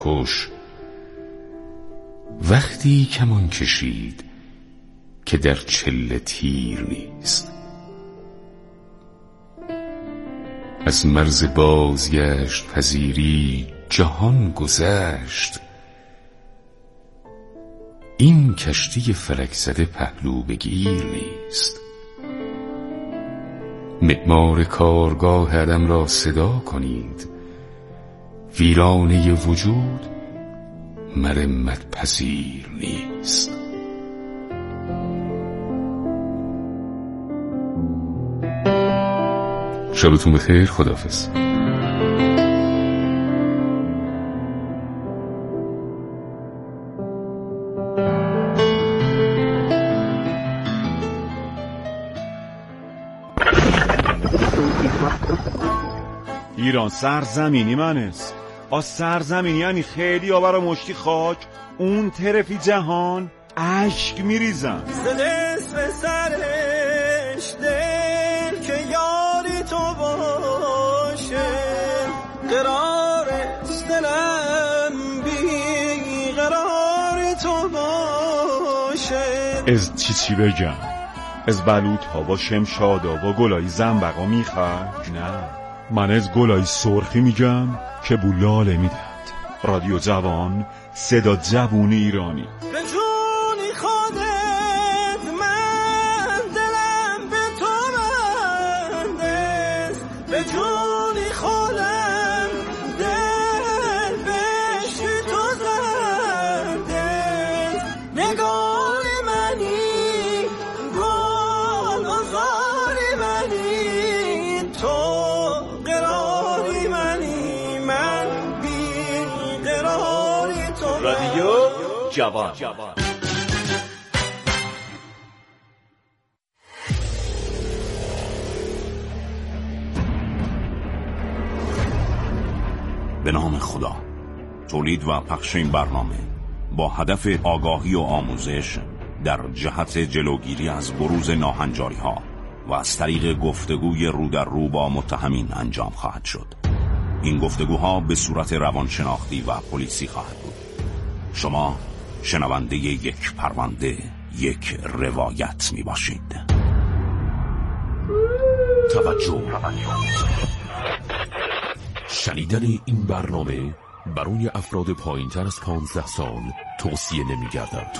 کش وقتی کمان کشید که در چله تیر نیست. از مرز بازگشت پذیری جهان گذشت. این کشتی فلک زده پهلو به گیر نیست. معمار کارگاه عدم را صدا کنید. ویرانه وجود مرمت پذیر نیست. شبتون بخیر. خداحافظ. ایران سرزمینی من است. سرزمینی یعنی خیلی آبر و مشتی خاک، اون طرفی جهان عشق میریزن. دست به سرش دل که یاری تو باشه، قرار دلم بی قرار تو باشه. از چی بگم؟ از بلوط ها و شمشادا و گلای زنبقا میخواد؟ نه، من از گلای سرخی میگم که بولاله میدهد. رادیو جوان، صدا جوون ایرانی. به جونی خودت من دلم به تو بندست، به جونی خودم دل بشی تو زندست. نگار منی گل بازاری منی، تو قراری منی من بی قراری تو. رادیو جوان. به نام خدا. تولید و پخش این برنامه با هدف آگاهی و آموزش در جهت جلوگیری از بروز ناهنجاری‌ها و از طریق گفتگوی رو در رو با متهمین انجام خواهد شد. این گفتگوها به صورت روانشناختی و پلیسی خواهد بود. شما شنونده یک پرونده، یک روایت می باشید. توجه. شنیدن این برنامه برای افراد پایین‌تر از 15 سال توصیه نمی‌گردد.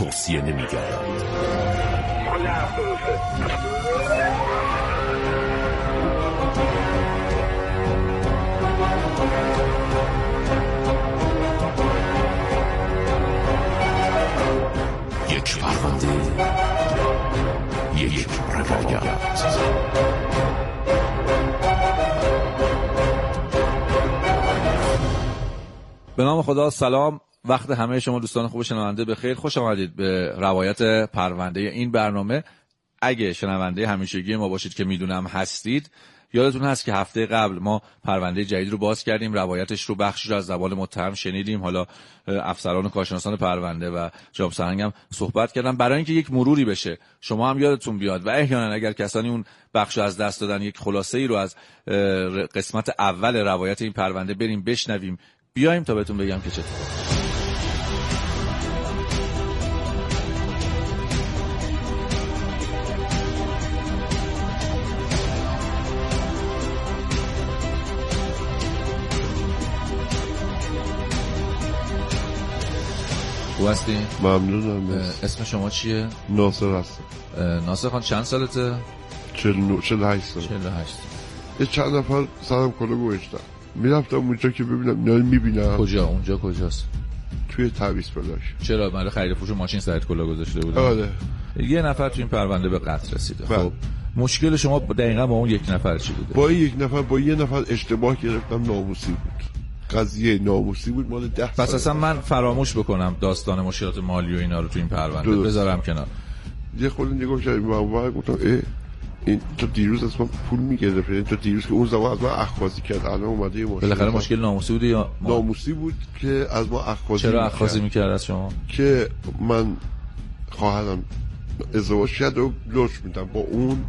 یک پرونده، یک روایت. به نام خدا. سلام، وقت همه شما دوستان خوب شنونده بخیر. خوش آمدید به روایت پرونده این برنامه. اگه شنونده همیشگی ما باشید که میدونم هستید، یادتون هست که هفته قبل ما پرونده جدید رو باز کردیم، روایتش رو بخشش رو از زبان متهم شنیدیم. حالا افسران و کارشناسان پرونده و جناب سرهنگ هم صحبت کردن برای اینکه یک مروری بشه، شما هم یادتون بیاد و احیانا اگر کسانی اون بخش رو از دست دادن، یک خلاصه‌ای رو از قسمت اول روایت این پرونده بریم بشنویم، بیایم تا بهتون بگم که چطور. خوب هستی؟ ممنونم. اسم شما چیه؟ ناصر هستم. ناصر خان چند سالته؟ 48 سال. 48. یه چند نفر سرم کلا گوشتن، میرفتم اونجا که ببینم اینا رو میبینم. کجا؟ اونجا کجاست؟ توی تعویض پلاش. چرا؟ برای خرید فروش ماشین سرت کلا گذاشته بود؟ آره. یه نفر تو این پرونده به قتل رسیده. بله. خب مشکل شما دقیقاً با اون یک نفر چی بوده؟ با یه نفر اشتباه گرفتم، ناموسی بود. قضیه ناموسی بود مال 10 سال. پس اصلا من فراموش بکنم داستان مشکلات مالی و اینا رو تو این پرونده بذارم کنار. یه خود نگاه کردم و گفتم این تو دیروز از من پول میگرفت، تو دیروز که اون زمان از من اخاذی کرد، الان اومده یه مشکل. بالاخره مشکل ناموسی بوده یا ناموسی بود که از ما اخاذی. چرا اخاذی میکرد از شما؟ که من خواهرم ازدواج کرد و لطف میدم با اون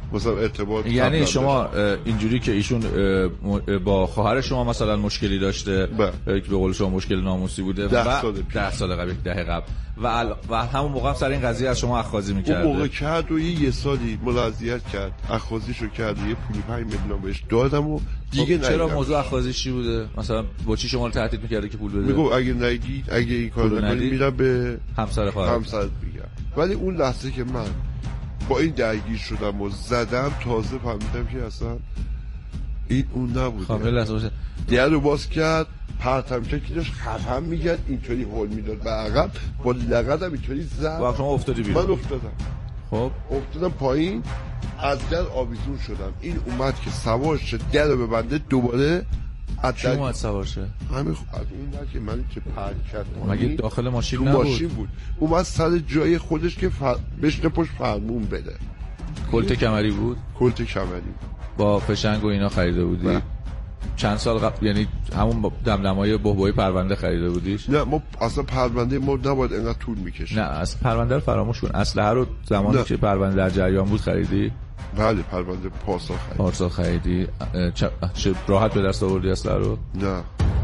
مثلا ارتباط. یعنی شما اینجوری که ایشون با خواهر شما مثلا مشکلی داشته که به قول شما مشکل ناموسی بوده 10 سال قبل، 10 قبل و همون موقع سر این قضیه از شما اخاذی می‌کرد. اون موقع کرد و یه سالی ملاحظیت کرد، اخاذیشو کرد، یه پولی 5 میلیون بهش دادم و دیگه چرا موضوع اخاذیش چی بوده؟ مثلا با چی شما رو تهدید می‌کرد که پول بده؟ میگم اگه نگید، اگه این کارو نکنید میرم به همسر خواهرت میگم. ولی اون لحظه که من با این درگیر شدم و زدم، تازه فهمیدم که اصلا این اون نبوده. خب لحظه باشه. در رو باز کرد، پرتم کرد که داشت خرهم میگرد، اینطوری هول میداد به عقب، با لگدم اینطوری زد. و شما افتادی بیرون؟ من افتادم. خب افتادم پایین، از در آویزون شدم. این اومد که سوار شد، در رو ببنده، دوباره کی اومد سوار شد؟ همین از اون در که من که پرد کرد. مگه داخل ماشین نبود؟ ماشین بود. اومد سر جای خودش که بشنه پشت فرمون بده. کلت کمری بود؟ کلت کمری. با فشنگ و اینا خریده بودی؟ چند سال قبل، یعنی همون دمدمای بهبهی پرونده خریده بودیش؟ نه، ما اصلا پرونده ما نباید اینقدر طول میکشه. نه، از پرونده رو فراموش کن. اسلحه رو زمانی که پرونده در جریان بود خریدی؟ بله، پرونده پارسال خریدی. چه راحت به دست آوردی اسلحه رو؟ نه.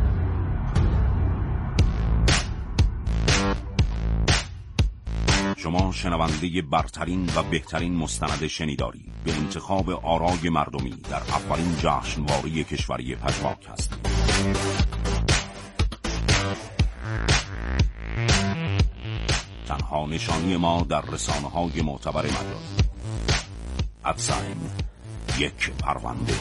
شما شنونده برترین و بهترین مستند شنیداری به انتخاب آرای مردمی در اولین جشنواره کشوری پژواک هستید. تنها نشانی ما در رسانه‌های معتبر مجازی ادساین یک پرونده.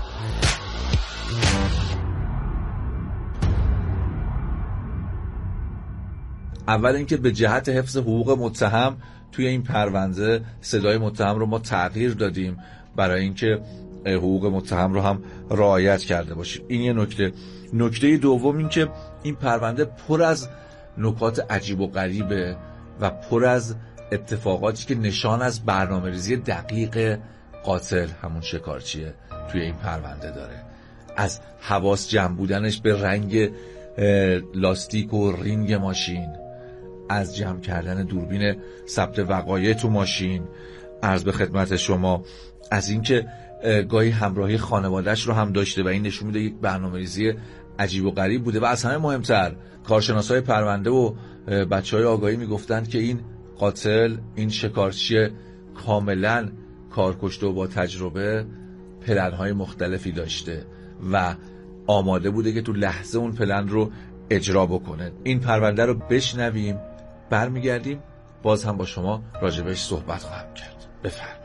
اول اینکه به جهت حفظ حقوق متهم توی این پرونده صدای متهم رو ما تغییر دادیم برای اینکه حقوق متهم رو هم رعایت کرده باشیم. این یه نکته. نکته دوم این که این پرونده پر از نکات عجیب و غریبه و پر از اتفاقاتی که نشان از برنامه‌ریزی دقیق قاتل، همون شکارچیه، توی این پرونده داره. از حواس جمع بودنش به رنگ لاستیک و رینگ ماشین، از جمع کردن دوربین ثبت وقایع تو ماشین، عرض به خدمت شما، از اینکه گاهی همراهی خانواده‌اش رو هم داشته و این نشون میده یک برنامه‌ریزی عجیب و غریب بوده. و از همه مهمتر کارشناسای پرونده و بچهای آگاهی میگفتند که این قاتل، این شکارچی کاملا کارکشته و با تجربه، پلن‌های مختلفی داشته و آماده بوده که تو لحظه اون پلن رو اجرا بکنه. این پرونده رو بشنویم، برمیگردیم باز هم با شما راجبش صحبت خواهم کرد. بفرمایید.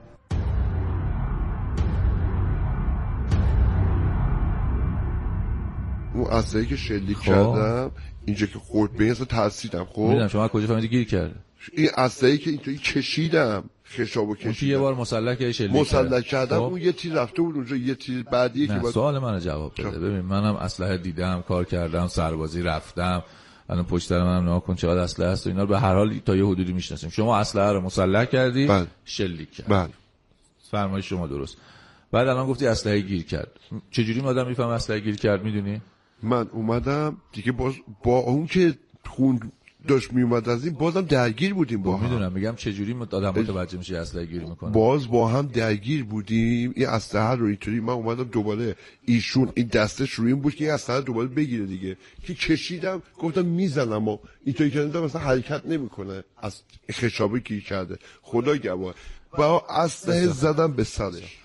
اون اصلی که شلیک کردم اینجا که خورد به این اصلا ترسیدم. خب میدونم شما کجا فهمیدی گیر کرده. این اصلی که اینطوری کشیدم، خشابو کشیدم، یه بار مسلح که شلیک مسلح کردم. اون یه تیر رفته بود اونجا، یه تیر بعدی که سوال منو جواب بده. ببین منم اسلحه دیدم، کار کردم، سربازی رفتم، الان پشت سر منم نگاه کن چقدر اسلحه هست و اینا رو به هر حال تا یه حدودی میشناسیم. شما اسلحه رو مسلح کردی، شلیک کردی. بله، فرمایش شما درست. بعد الان گفتی اسلحه گیر کرد. چجوری آدم میفهمه اسلحه گیر کرد؟ میدونی من اومدم دیگه با اون که خون داشت میومد از این بازم درگیر بودیم با هم. میدونم، میگم چجوری آدم متوجه میشه اسلحه گیر میکنه. باز با هم درگیر بودیم. این اسلحه رو اینطوری من اومدم دوباره، ایشون این دستش روی این بود که این اسلحه دوباره بگیره دیگه، که کشیدم گفتم میزنم و اینطوری کردم مثلا حرکت نمیکنه، از خشابه گیر کرده. خدا گواه با اسلحه زدم به سرش.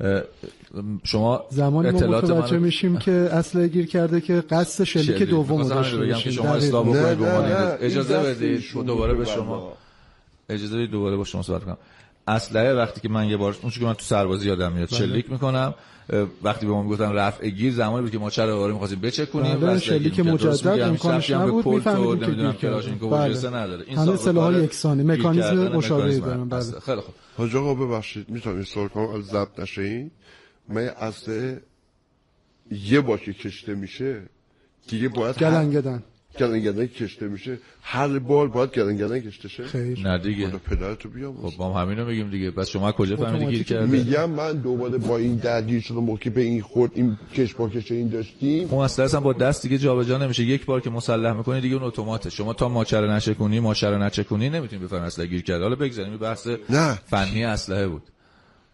شما زمانی ما متوجه میشیم که اسلحه گیر کرده که قصد شلیک دومو داشته باشیم که شما اصلاح بکنید. اجازه بدید دوباره به شما اجازه بدید دوباره با شما صحبت کنم. اسلحه وقتی که من یه بار اون چیزی که من تو سربازی یادم میاد شلیک میکنم، وقتی به ما میگفتن رفع گیر، زمانی بود که ما چرا دوباره می‌خواستیم بچکونیم و شلیک مجدد امکانش نبود. میفهمید که نمیدونم کلاشینکوف وجسه نداره. این همه سلاح‌های یکسانی، مکانیزم مشابهی دارن. بله خیلی خوب. حاج آقا ببخشید میتونم این سوال کنم ضبط نشه؟ این من اصلا یه بار که کشته میشه دیگه باید گلنگدن کشته میشه، هر بار باید گلنگدن کشته شه؟ خیر نه دیگه. خدا پدرتو بیامرز. خب ما همینو میگیم دیگه. پس شما کجا فهمیدی گیر کرده؟ میگم من دوباره با این درگیر شدم، موقعی به این خورد، این کش با کش این داشتیم. اون اصلا با دست دیگه جابجا نمیشه. یک بار که مسلح میکنی دیگه اون اتوماته. شما تا ماچره نچکونی نمیتونی بفهمی اسلحه گیر کرده. حالا بگذاریم این بحث فنی اسلحه بود.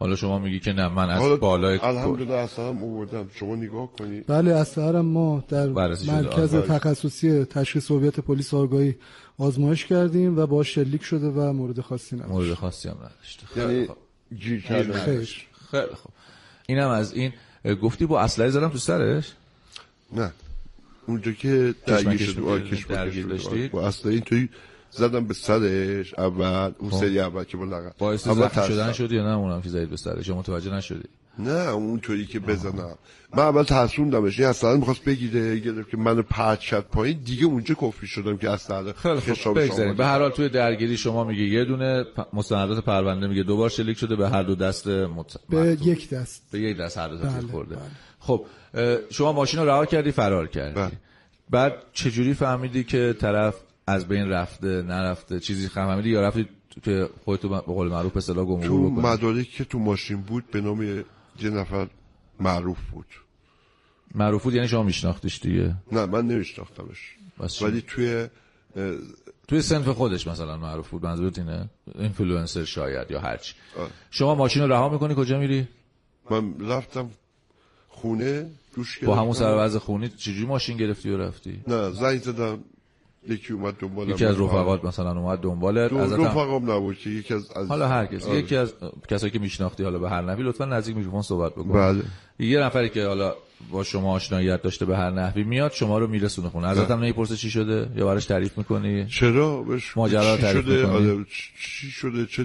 حالا شما میگی که نه من از بالای الحمدلله اسلحه‌ام آوردم، شما نگاه کنید. بله اسلحه‌ام ما در مرکز تخصصی تشخیص هویت پلیس آگاهی آزمایش کردیم و با شلیک شده و مورد خاصی نداشت. مورد خاصی هم نداشت. یعنی گیر کرده. خیلی خوب. اینم از این. گفتی با اسلحه زدم تو سرش؟ نه اونجا که درگیر داشتی با اسلحه اینطوری زدم به سرش اول، اون سری اول که با لغت باعث زخم شدن شد یا نه اونم که زدید به سرش یا متوجه نشدی؟ نه اونطوری که بزنم من اول ترسوندمش، این اصلا می‌خواست بگیره، گرفت که منو پرت کرد پایین، دیگه اونجا کفری شدم که اصلا خب بگذاریم. به هر حال توی درگیری شما میگه یه دونه مستندات پرونده میگه 2 بار شلیک شده به هر دو دست به یک دست هر دو تا خورده. خب شما ماشین رو رها کردی فرار کردی. بعد چجوری فهمیدی که طرف از بین رفته نرفته؟ چیزی فهمیدی یا رفتی که خودتو به قول معروف به اصطلاح گم و گور بکنی؟ تو مدارکی که تو ماشین بود به نام یه نفر معروف بود. معروف بود یعنی شما میشناختیش دیگه؟ نه من نمیشناختمش، ولی توی صنف خودش مثلا معروف بود. منظورت اینه؟ اینفلوئنسر شاید یا هرچی. شما ماشین رو رها میکنی کجا میری؟ من رفتم خونه دوش با همون سر خونی چجوری ماشین گرفتی و رفتی؟ نه زنگ زدم یکی اومد دنبالم. یکی از رفقات مثلا اومد دنبالت؟ رفقام نبود که یکی از حالا هر کسی یکی از کسایی که میشناختی حالا به هر نحوی لطفا نزدیک میکروفون صحبت بکن. بله. یه نفری که حالا با شما آشناییت داشته به هر نحوی میاد شما رو میرسونه خونه. ازت هم نمیپرسه چی شده یا براش تعریف میکنی؟ چرا بهش ماجرا تعریف میکنی؟ چی شده چه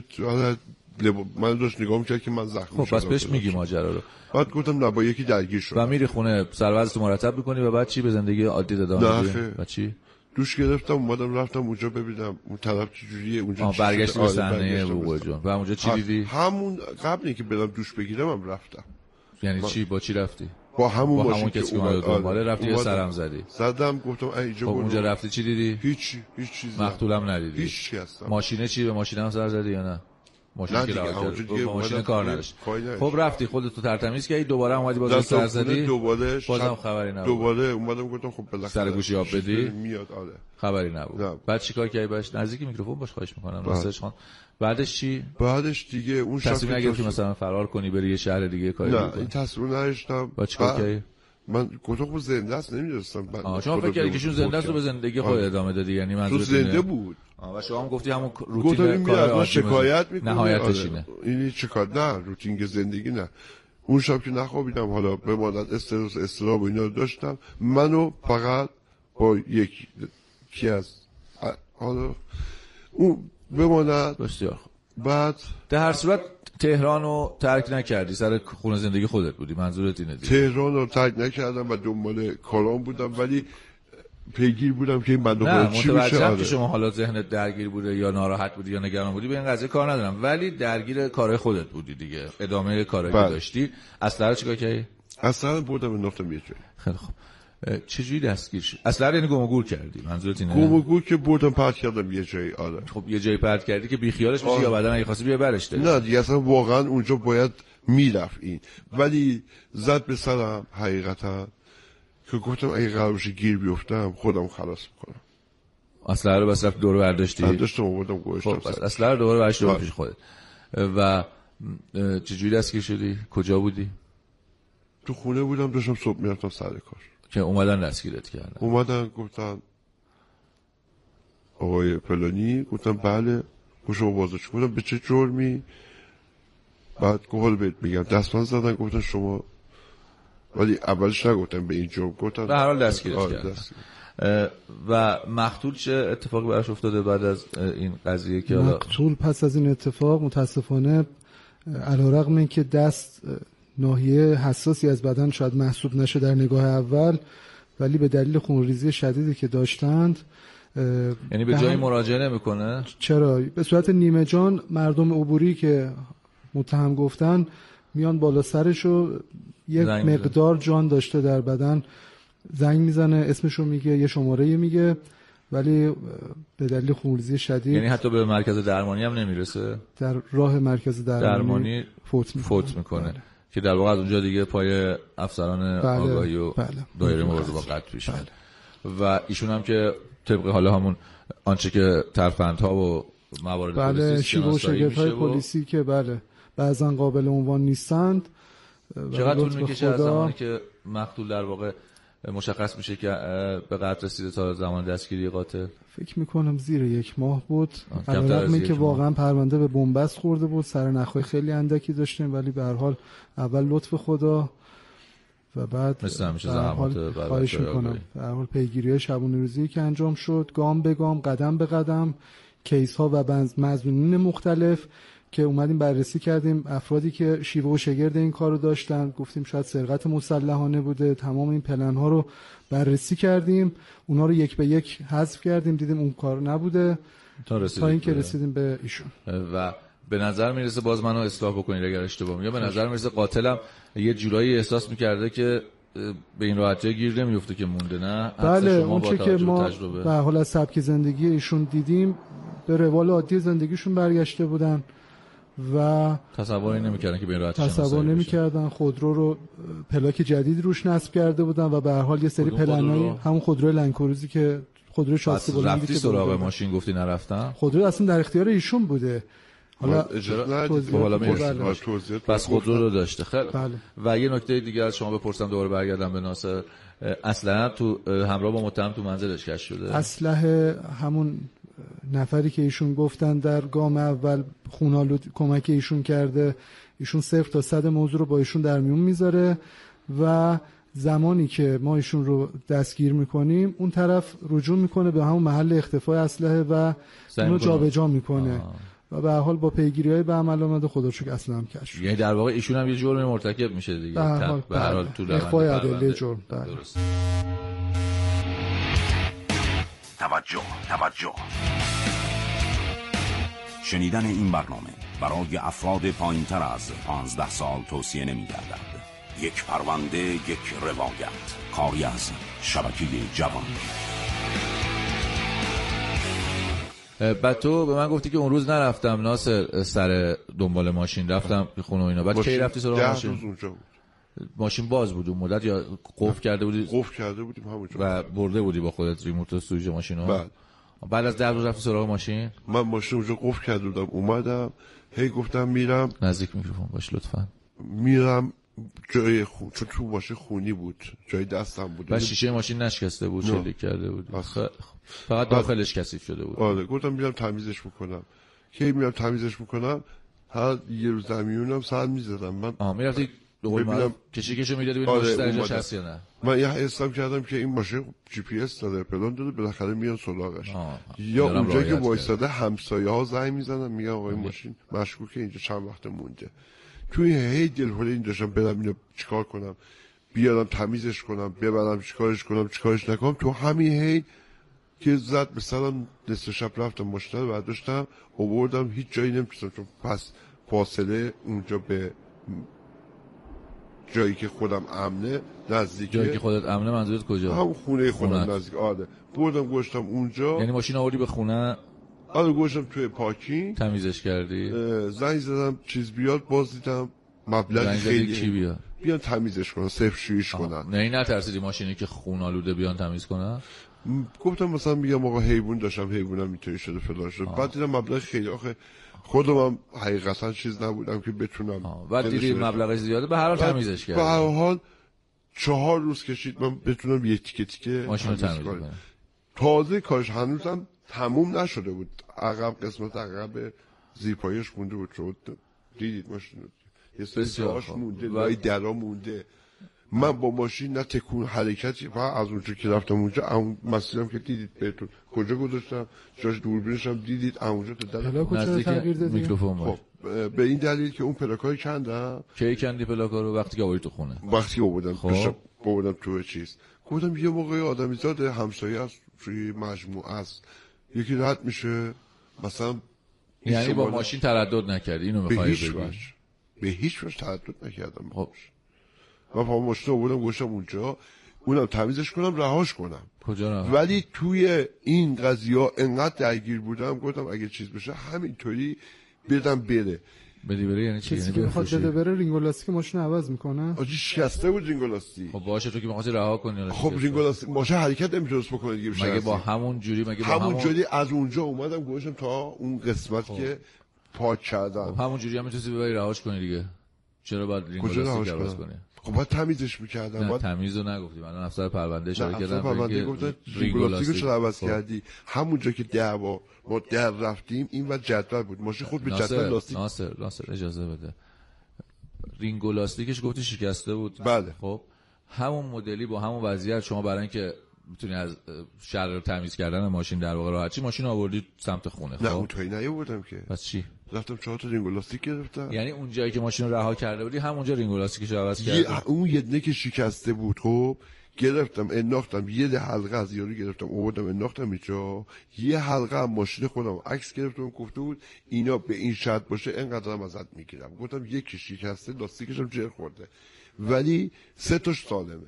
من داشت نگاه میکرد که من زخمی شدم. خب پس بهش میگی ماجرا رو. بعد گفتم نه با یکی درگیر شدم. و میری خونه سروازتو مرتب میکنی و بعد چی به زندگی عادی ادامه میدی؟ و چی؟ دوش گرفتم اومدم رفتم اونجا ببینم اون طرف چجوریه اونجا. برگشتی به صحنه وقوع جون و اونجا چی دیدی؟ همون قبل اینکه برم دوش بگیرم هم رفتم. یعنی چی با چی رفتی؟ با همون ماشین کسی که اومد دنباله رفتی یا سرم زدی؟ زدم گفتم اینجا اونجا رفتی چی دیدی؟ هیچ چیزی. مقتولم ندیدی؟ هیچ چیزی هستم. ماشینه چی؟ به ماشینم سر زدی یا نه؟ ماشین که ماشین کار نداشت. خب رفتی خودتو ترتمیز کردی دوباره اومدی باز سر زدی؟ بازم خبری نبود. دوباره اومدم گفتم خب بالاخره سر گوشی آب بدی؟ میاد. آره خبری نبود. بعد چیکار کردی؟ باش نزدیک میکروفون باش خواهش میکنم راستش خان. بعدش چی؟ بعدش دیگه اون تصمیم نگرفتی مثلا فرار کنی بری یه شهر دیگه کاری بکنی؟ نه این تصمیم نداشتم. بعد چیکار کردی؟ من گفتم زنده است نمیدونستم. شما فکر کردی که ایشون زنده است و به زندگی خود ادامه دادی؟ یعنی منظور زنده بود. و شما هم گفتی همون روتین کار شکایت میکنه نهایتش اینه. این شکایت نه روتین زندگی نه. اون شب که نخوابیدم حالا به مدت استرس استراب و اینا رو داشتم، منو فقط با یکی از حالا اون بماند. بسیار خوب. بعد در هر صورت تهران رو ترک نکردی، سر خونه زندگی خودت بودی؟ منظورت اینه دیگه؟ تهران رو ترک نکردم و دنبال کارام بودم، ولی پیگیر بودم که این بنده خدا چی میشه. متوجهم که شما حالا ذهنت درگیر بوده یا ناراحت بودی یا نگران بودی، به این قضیه کار ندارم، ولی درگیر کارهای خودت بودی دیگه، ادامه کارهایی که داشتی. اسلحه رو چیکار کردی؟ اسلحه بردم انداختم یه جایی. خیلی خوب. چجوری دستگیر شد؟ اسلحه یعنی گم و گور کردی؟ منظورت اینه؟ گم و گور که بردم پرت کردم یه جایی. آره. خب یه جایی پرت کردی که بی خیالش میشی یا بعدن اگه خواستی بیا برش داری؟ نه دیگه اصلا واقعا اونجا باید میرفت این، ولی زد به سرم حقیقتا که گفتم اگه قرار بشه گیر بیفتم خودم خلاص میکنم. اسلحه رو بس رفت دور برداشتی؟ برداشتم آوردم گوشتم. خب اسلحه رو دوباره برش پیش خودت. و چجوری دستگیر شدی؟ کجا بودی؟ تو خونه بودم، داشتم صبح میرفتم سر کار که اومدن دستگیرت کردن. اومدن گفتن آقای فلانی، گفتم بله. گوشو بازش گفتم به چه جرمی؟ بعد گفت بهت میگم. دستمال زدن گفتن شما، ولی اولش نگفتم به این جرم، گفتن به هر حال دستگیرت کردن. و مقتول چه اتفاقی براش افتاده بعد از این قضیه که مقتول پس از این اتفاق متاسفانه علیرغم اینکه دست ناحیه حساسی از بدن شاید محسوب نشه در نگاه اول، ولی به دلیل خونریزی شدیدی که داشتند، یعنی به جایی مراجعه نمیکنه؟ چرا به صورت نیمه جان مردم عبوری که متهم گفتن میان بالا سرشو یک مقدار جان داشته در بدن، زنگ میزنه، اسمشو میگه، یه شماره میگه، ولی به دلیل خونریزی شدید یعنی حتی به مرکز درمانی هم نمیرسه، در راه مرکز درمانی فوت میکنه. بله. که در واقع از اونجا دیگه پای افسران آگاهی و دایره مبارزه با قتل پیش میاد. و ایشون هم که طبق حالا همون آنچه که ترفندها و موارد پلیسی شناسایی میشه و پلیسی که بله بعضا قابل عنوان نیستند. چقدر طول میکشه از زمانی که مقتول در واقع مشخص میشه که به قتل رسیده تا زمان دستگیری قاتل؟ فکر میکنم زیر 1 ماه بود. البته اینکه واقعا پرونده به بنبست خورده بود، سر نخهای خیلی اندکی داشتیم، ولی به هر حال اول لطف خدا و بعد مثل همیشه زحمات خواهش میکنم به هر حال پیگیری شبانه روزی که انجام شد، گام به گام، قدم به قدم، کیس ها و مظنونین مختلف که اومدیم بررسی کردیم، افرادی که شیوه و شگرد این کارو داشتن، گفتیم شاید سرقت مسلحانه بوده، تمام این پلن ها رو بررسی کردیم، اونا رو یک به یک حذف کردیم، دیدیم اون کار نبوده تا اینکه رسیدیم به ایشون. و به نظر میرسه، باز منو اصلاح بکنید اگر اشتباه میگم، به نظر میرسه قاتلم یه جورایی احساس میکرده که به این راحتی گیر نمیفته که مونده. نه بله، اون چه که ما به حال از سبک زندگی ایشون دیدیم، به روال عادی زندگیشون برگشته بودن و تصور نمی‌کردن که به این راحتی تصور نمی‌کردن. خودرو رو پلاک جدید روش نصب کرده بودن و به هر حال یه سری پلنای همون خودرو لنکروزی که خودرو شاسی بلندی که سراغ ماشین گفتی نرفتن، خودرو اصلا در اختیار ایشون بوده. حالا پس خودرو رو داشته. خیلی و یه نکته دیگه از شما بپرسم، دوباره برگردم به ناصر، اسلحه تو همراه با متهم تو منزلش کشف شده؟ اسلحه همون نفری که ایشون گفتن در گام اول خونالود کمک ایشون کرده، ایشون 0 تا 100 موضوع رو با ایشون در میون میذاره و زمانی که ما ایشون رو دستگیر میکنیم اون طرف رجوع میکنه به همون محل اختفای اسلحه و اونو جابجا میکنه و به هر حال با پیگیری‌های به عمل آمده خدا رو شکر اصلا هم کشف. یعنی در واقع ایشون هم یه جرم مرتکب میشه دیگه. به هر حال تو اخفای ادله جرم. درست. توجه. شنیدن این برنامه برای افراد پایین‌تر از 15 سال توصیه نمی‌گردد. یک پرونده، یک روایت، کاری از شبکه جوان. بعد تو به من گفتی که اون روز نرفتم ناصر سر دنبال ماشین، رفتم خونه و اینا. بعد کی رفتی سراغ ماشین؟ 10 روز اونجا بود. ماشین باز بود اون مدت یا قفل کرده بودی؟ قفل کرده بودیم همونجا و برده بودی با خودت ریموت و سویچ ماشینو؟ بعد از 10 روز رفتی سراغ ماشین؟ من ماشین اونجا قفل کرده بودم، اومدم هی گفتم میرم نزدیک میکروفون باش لطفا، میرم جای چون تو ماشین خونی بود، جای دستم بود و شیشه ماشین نشکسته بود، شلیک کرده بود، فقط داخلش کثیف شده بود. آره گفتم میرم تمیزش میکنم. کی میرم تمیزش میکنم؟ هر یه روز زمینونم سر میزدم. من میرفتی ببینم کشیکشو میدادی ببینم ماشین در جاش هست یا نه. من یه حساب کردم که این ماشین جی پی اس داره، پلان داره، بالاخره میان سراغش. یا اونجا که وایساده همسایه ها زنگ میزنن میگن آقا این ماشین مشکوکه، اینجا چند وقت مونده. توی هی دلهوله این داشتم برم اینو چیکار کنم، بیارم تمیزش کنم، ببرم چیکارش کنم، چیکارش نکنم. تو همین هی که زد به سلام نصف شب رفتم ماشین رو برداشتم آوردم، هیچ جایی نمی‌رسیدم چون پس فاصله اونجا به جایی که خودم امنه نزدیکه. جایی که خودت امنه منظورت کجا؟ همون خونه خودم نزدیک. آره بردم گذاشتم اونجا. یعنی ماشین آوردی به خونه؟ آره گذاشتم توی پارکینگ، تمیزش کردی؟ زنگ زدم چیز بیاد، باز دیدم مبلغ خیلی کی بیاد بیان تمیزش کنن، صفر شویش کنن. نه این نترسیدی ماشینی که خون آلوده بیان تمیز کنن؟ گفتم مثلا میگم آقا حیوان داشتم، حیوانم اینطوری شده فلان شده. بعد دیدم مبلغ خیلی، آخه خودم هم حقیقتا چیز نبودم که بتونم. بعد دیدی مبلغش زیاده، به هر حال تمیزش کردم. به هر حال 4 روز کشید من بتونم یه تیکه تیکه ماشین رو تمیز کنم. تازه کارش هنوزم تموم نشده بود، عقب قسمت عقب زیرپایش مونده بود. شد دیدید ماشین یه سریاش مونده، لای درا مونده. من با ماشین نه تکون حرکتی، فقط از اونجا که رفتم اونجا اون مسیرم که دیدید بهتون کجا گذاشتم، جاش دوربینش هم دیدید اونجا تا نزدیک میکروفون. خب به این دلیل که اون پلاکای کندم. کی کندی پلاکا رو؟ وقتی که آوردی تو خونه؟ وقتی آوردم بردم تو چیز. گفتم یه موقع آدمیزاده همسایه است توی مجموعه است، یکی رد میشه مثلا. یعنی با ماشین تردد نکردی؟ اینو میخوای بگی؟ به هیچ وجه تردد نکردم. خب من پا ماشین آوردم گوشم اونجا، اونم تمیزش کنم رهاش کنم. کجا رفت؟ ولی توی این قضیه انقدر درگیر بودم گفتم اگه چیز بشه همینطوری بدم بره. بره یعنی چی؟ یعنی بخواد بده بره رینگ لاستیک ماشین عوض میکنه. آجی شکسته بود رینگ لاستیک. خب باشه تو که می‌خواستی رها کنی. خب رینگ لاستیک ماشین حرکت نمی‌تونست بکنه دیگه. مگه با همون جوری همون جوری از اونجا اومدم گوشم تا اون قسمت که پاک کردن. همون جوری هم میتونی ببری رهاش کنی دیگه. چرا باید رینگ لاستیک عوض کنی؟ خب باید تمیزش می‌کردم. نه تمیزو نگفتی. من افسر پرونده اشاره کردم. افسر پرونده گفتن رینگ لاستیکو چرا عوض کردی؟ همونجا که دعوا ما در رفتیم این و جدول بود. ماشین خود به جدول لاستیک. ناصر اجازه بده. رینگ لاستیکش گفتی شکسته بود. بله. خب همون مدلی با همون وضعیت شما برای اینکه میتونی از شر تمیز کردن ماشین در واقع راحت چی ماشین آوردید سمت خونه. نه اونطوری نیاوردم که. پس چی؟ رفتم 4 تا رینگ لاستیک گرفتم. یعنی اون جایی که ماشین رو رها کرده بودی همونجا رینگ لاستیکش رو عوض کردی؟ اون یه دونه که شکسته بود خب گرفتم انداختم یه حلقه از یارو گرفتم آوردم انداختم اینجا. یه حلقه از ماشین خودم عکس گرفتم گفته بود اینا به این شرط باشه اینقدرم ازت میگیرم. گفتم یکی شکسته لاستیکش هم جر خورده ولی 3 تاش سالمه.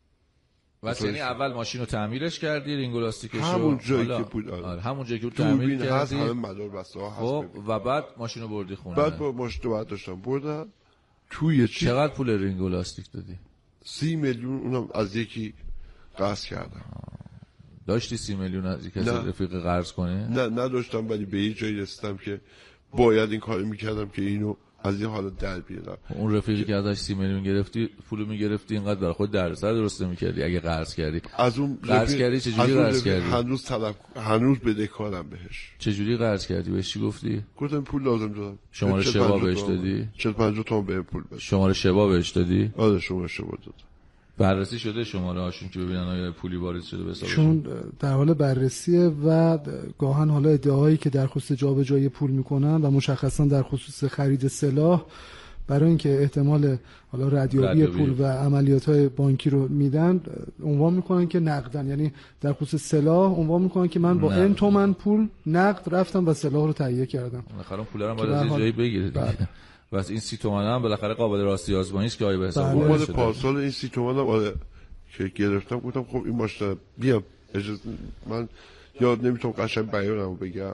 واسه یعنی اول ماشین رو تعمیرش کردی رینگ لاستیکش رو همون جایی که بود همون جایی که بود تعمیر کردی همه مدار بسته ها خب و بعد ماشین رو بردی خونه. بعد با ماشین رو برداشتم بردم توی چی چقدر پول رینگ لاستیک دادی؟ 30 میلیون اونم از یکی قرض کردم. داشتی 30 میلیون از یک کسی رفیق قرض کنی؟ نه نداشتم ولی به یه جایی رسیدم که باید این کارو میکردم که اینو از این حالت در بیارم. اون رفیقی که ازش 30 میلیون گرفتی پولو میگرفتی اینقدر برای خود دردسر درست نمی‌کردی اگه قرض کردی. از اون قرض کردی چجوری قرض کردی؟ هنوز بدهکارم بهش. چجوری قرض کردی؟ بهش چی گفتی؟ گفتم پول لازم دارم. شماره شبا بهش دادی؟ 40-50 تومن به پول بده. شماره شبا بهش دادی؟ آره شماره شبا دادم. بررسی شده شماره هاشون که ببینن آیا پولی وارد شده به حسابشون؟ چون در حال بررسیه و گاهن حالا ادعاهایی که در خصوص جابجایی پول میکنن و مشخصا در خصوص خرید سلاح برای اینکه احتمال حالا ردیابی پول و عملیات‌های بانکی رو میدن عنوان میکنن که نقدن. یعنی در خصوص سلاح عنوان میکنن که من با این تومن پول نقد رفتم و سلاح رو تهیه کردم. بالاخره پولا رو باید از یه جایی بگیرید. واسه این 30 تومن هم بالاخره قابل راستی آزمایی است که آیا به حساب اومد پارسال این 30 تومن هم آره که گرفتم گفتم خب این ماشین بیام اجازه من یاد نمیتونم قشنگ بیانمو بگم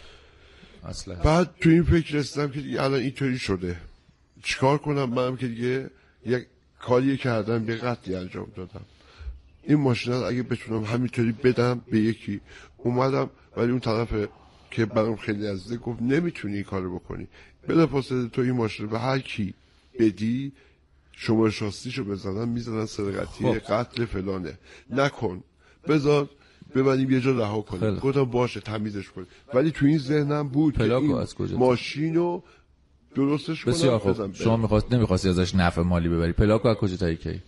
اصلا. بعد تو این فکر رسیدم که دیگه الان اینطوری شده چیکار کنم. منم که دیگه یک کاری کردم یه قطعی انجام دادم. این ماشین اگه بتونم همینطوری بدم به یکی اومدم ولی اون طرف که برام خیلی عزیزه گفت نمیتونی این کارو بکنی. بلافاصله تو این ماشین به هر کی بدی شماره شاستیشو بزنن میزنن سرقتی قتل فلانه نکن بذار ببریم یه جا رها کنیم. گفتم باشه تمیزش کنیم ولی تو این ذهنم بود که این ماشینو درستش کنم. بسیار خوب. شما نمیخواستی ازش نفع مالی ببری. پلاکو از کجا تهیه کردی؟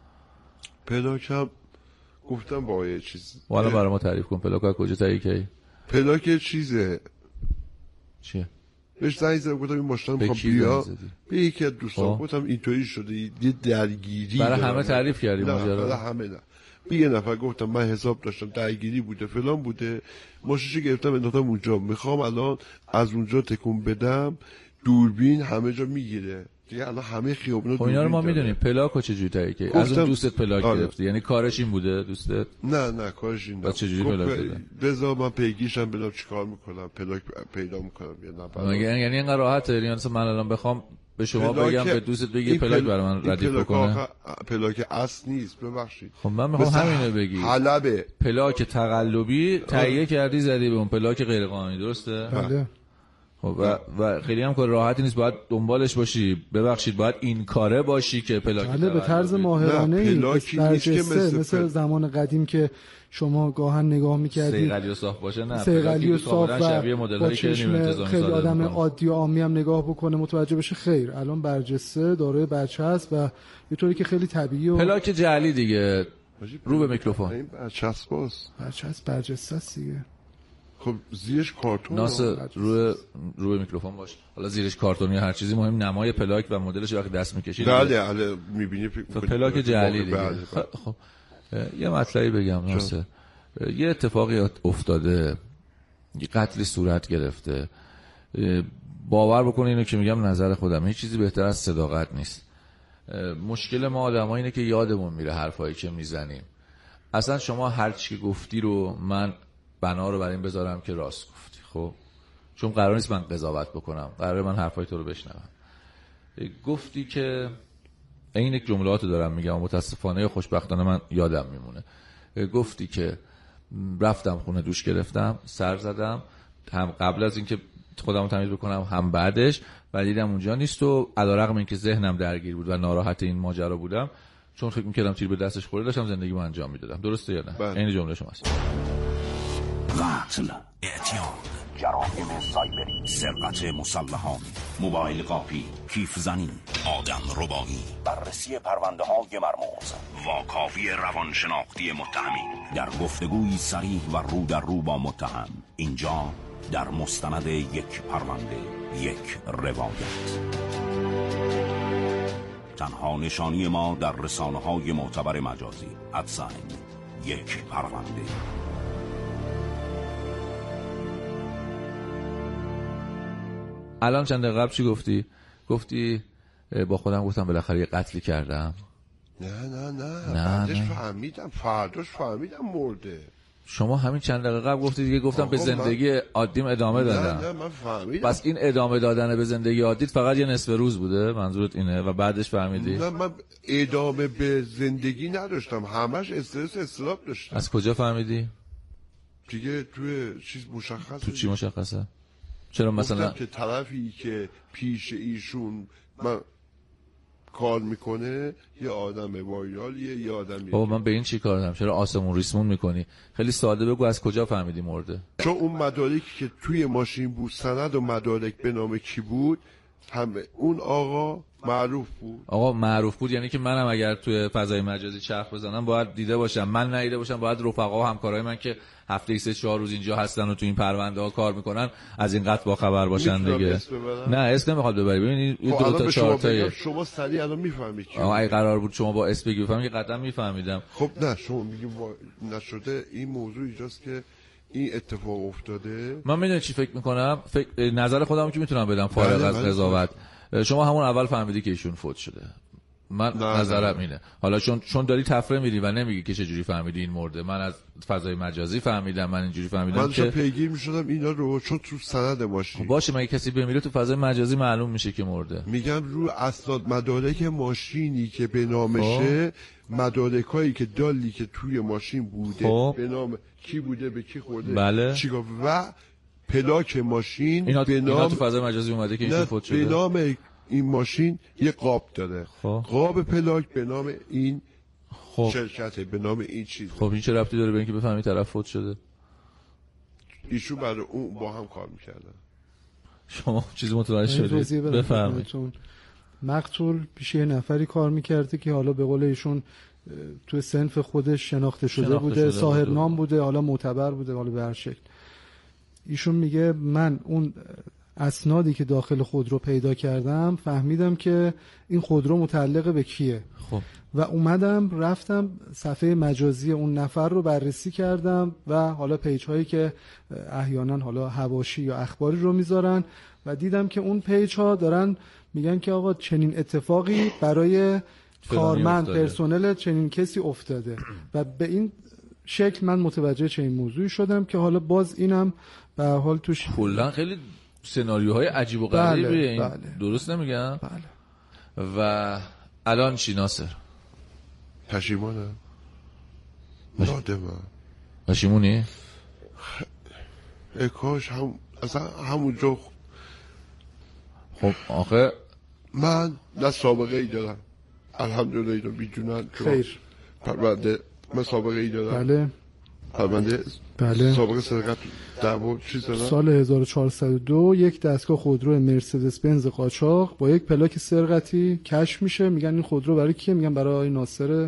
پلاکم گفتم با یه چیز حالا برای ما تعریف کن. پلاکو از کجا تهیه کردی؟ پلاک چیزه چیه؟ بهش زنگ زدم گفتم این ماشین میخوام بیا به یکی از دوستان گفتم اینطوری شده یه درگیری برای همه تعریف کردی ماجرا؟ برای همه نه. به یه نفر گفتم من حساب داشتم درگیری بوده فلان بوده ماشینشو گرفتم انداختم اونجا میخوام الان از اونجا تکون بدم دوربین همه جا میگیره دیگه الان همه خیابونا خب اینا رو ما میدونیم. پلاکو چجوری تهیه کردی؟ از اون دوستت پلاک گرفتی؟ یعنی کارش این بوده دوستت؟ نه کارش این نبود. چجوری پلاک دادن؟ بذار من پیگیشم ببینم چیکار میکنم پلاک پیدا میکنم یا نه. یعنی اینقدر راحته؟ یعنی مثلا من الان بخوام به شما بگم به دوستت بگی پلاک برای من ردیف بکنه؟ پلاک اصل نیست ببخشید. خب من میخوام همینو بگی. حلبه پلاک تقلبی تهیه کردی زدی به اون پلاک غیر قانونی درسته؟ بله. خب و خیلی هم کار راحتی نیست باید دنبالش باشی. ببخشید باید این کاره باشی که پلاک بله به طرز ماهرانه‌ای مثل زمان قدیم که شما گاهن نگاه می‌کردید سیغلی و صاف باشه. نه سیغلی و صاف و شبیه مدل‌هایی که نیمه انتظامی خیلی آدم عادی و عامی هم نگاه بکنه متوجه بشه خیر الان برجسته دارای بچه است و یه طوری که خیلی طبیعی و پلاک جعلی دیگه. رو به میکروفون. این برجسته است دیگه. خب زیرش کارتون ناصر روی میکروفون باش. حالا زیرش کارتون یا هر چیزی مهم نمای پلاک و مدلش وقتی دست میکشید بله میبینی پلاک جعلی دیگه. خب یه مطلبی بگم ناصر. یه اتفاقی افتاده یه قتلی صورت گرفته. باور بکنه اینو که میگم نظر خودم هیچ چیزی بهتر از صداقت نیست. مشکل ما آدم‌ها اینه که یادمون میره حرفایی که میزنیم. اصلا شما هر چی گفتی رو من بنا رو برای این بذارم که راست گفتی. خب چون قرار نیست من قضاوت بکنم قراره من حرفای تو رو بشنوم. گفتی که این یک جملاتو دارم میگم متاسفانه یا خوشبختانه من یادم میمونه. گفتی که رفتم خونه دوش گرفتم سر زدم هم قبل از اینکه خودمو تمیز بکنم هم بعدش، و دیدم اونجا نیست و علیرغم اینکه ذهنم درگیر بود و ناراحت این ماجرا بودم، چون فکر می‌کردم تیر به دستش خورده، داشتم زندگیمو انجام میدادم. درسته یا نه؟ این جمله شماست. قتل، اعتیاد، جرایم سایبری، سرقت مسلحانه، موبایل قاپی، کیف زنی، آدم ربایی، بررسی پرونده های مرموز، واکاوی روانشناختی متهمین، در گفتگوی صریح و رو در رو با متهم. اینجا در مستند یک پرونده، یک روایت. تنها نشانی ما در رسانه‌های معتبر مجازی ادساین یک پرونده. الان چند دقیقه قبل چی گفتی؟ گفتی با خودم گفتم بالاخره یه قتلی کردم. نه بعدش فرداش فهمیدم مرده. شما همین چند دقیقه قبل گفتی دیگه گفتم به زندگی عادیم ادامه دادم. نه من فهمیدم. پس این ادامه دادن به زندگی عادیت فقط یه نصف روز بوده، منظورت اینه، و بعدش فهمیدی؟ نه من ادامه به زندگی نداشتم، همش استرس اضطراب داشتم. از کجا فهمیدی؟ دیگه توی چیز مشخصه. تو چی مشخصه؟ چرا مثلا که طرفی که پیش ایشون من کار میکنه یه آدم وایرالیه، یه آدمیه. بابا من به این چی کار دارم؟ چرا آسمون ریسمون میکنی؟ خیلی ساده بگو از کجا فهمیدی مرده؟ چون اون مدارکی که توی ماشین بود، سند و مدارک به نام کی بود، همه اون آقا معروف بود. آقا معروف بود یعنی که منم اگر توی فضای مجازی چرخ بزنم باید دیده باشم، من ندیده باشم باید رفقا و همکارای من که هفته 3-4 روز اینجا هستن و تو این پرونده ها کار میکنن از این قضیه با خبر باشن دیگه. نه اسم نمیخواد ببری. ببینید این 2 تا 4 تا شما سریع الان میفهمید که اگه قرار بود شما با اسم بگی بفهمید که قطعا میفهمیدم. خب نه شما میگی نشده این موضوع اینجاست که این اتفاق افتاده. من میدونی چی فکر میکنم؟ نظر خودم که میتونم بدم فارغ از قضاوت. شما همون اول فهمیدی که ایشون فوت شده. من نظرم اینه. حالا چون داری تفره میری و نمیگی که چجوری فهمیدی این مرده، من از فضای مجازی فهمیدم، من اینجوری فهمیدم من که پیگیر میشدم اینا رو، چون تو سند ماشین باشه مگه کسی بمیره تو فضای مجازی معلوم میشه که مرده؟ میگم رو اسناد مدارک ماشینی که به نامشه، مدارکایی که دالی که توی ماشین بوده به نام کی بوده، به کی خورده، بله. چیکار و پلاک ماشین اینا به نام تو فضای مجازی اومده که ایشون فوت شده. به نام این ماشین یه قاب داره. قاب پلاک به نام این شرکته، به نام این چیز. خب این چه ربطی داره به اینکه بفهمی طرف فوت شده؟ ایشون برای اون با هم کار میکردن. شما چیزی متوجه شدید؟ بفرمایید. مقتول پیش یه نفری کار میکرده که حالا به قول ایشون تو صنف خودش شناخته شده بوده، صاحب نام بوده، حالا معتبر بوده، حالا به هر شکل. ایشون میگه من اون اسنادی که داخل خودرو پیدا کردم فهمیدم که این خودرو متعلق به کیه. خب و اومدم رفتم صفحه مجازی اون نفر رو بررسی کردم و حالا پیج هایی که احیانا حالا حواشی یا اخباری رو میذارن و دیدم که اون پیج ها دارن میگن که آقا چنین اتفاقی برای کارمند پرسنل چنین کسی افتاده و به این شکل من متوجه چنین موضوعی شدم که حالا باز اینم به حال توش کلا خیلی سناریوهای عجیب و غریبه. این درست نمیگم؟ بله. و الان چی ناصر؟ پشیمانم. نادمم. پشیمونی؟ کاش اصلا همونجا. خب آخه من نه سابقه ای دارم الحمدلله، اینا بیجونن خیر. پرونده من سابقه ای دارم. بله. پرونده بله. سابقه سرقت دعوا چیز دارم. سال 1402 یک دستگاه خودرو مرسدس بنز قاچاق با یک پلاک سرقتی کشف میشه. میگن این خودرو برای کیه؟ میگن برای آقای ناصر.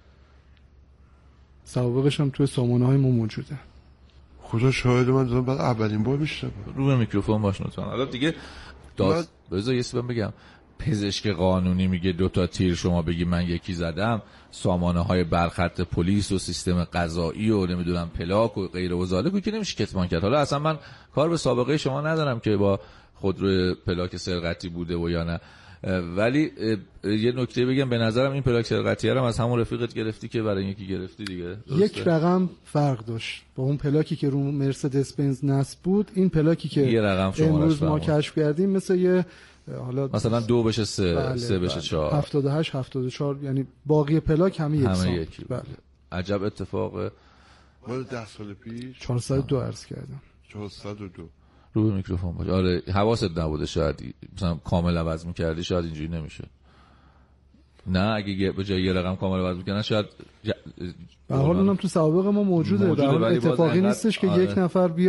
سوابقش هم توی سامانه های ما موجوده. خدا شاهد من دارم بعد اولین بار میشنم. روی میکروفون باش لطفا. حالا دیگه بذار یه چیزی بگم. پزشک قانونی میگه 2 تا تیر، شما بگی من یکی زدم، سامانه های برخط پلیس و سیستم قضایی و نمیدونم پلاک و غیر و ذالک که نمیشه کتمان کرد. حالا اصلا من کار به سابقه شما ندارم که با خودرو پلاک سرقتی بوده و یا نه، ولی یه نکته بگم، به نظرم این پلاک سرقتی هم از همون رفیقت گرفتی که برای یکی گرفتی دیگه. یک رقم فرق داشت با اون پلاکی که رو مرسدس بنز نصب بود. این پلاکی که امروز ما کشف کردیم مثل یه حالا مثلا 2 بشه 3 بله 3 بشه 4 78 74 یعنی باقی پلاک همه یکی. بله. عجب اتفاقه. مال 10 سال پیش 402 عرض کردم. 402 رو به میکروفون باش. آره حواست نبوده، شاید مثلا کامل عوض می‌کردی شاید اینجوری نمیشه. نه اگه به جای یه رقم کامل عوض می‌کنن شاید به حال اونم تو سوابق ما موجوده. در حال اتفاقی نیستش که یک نفر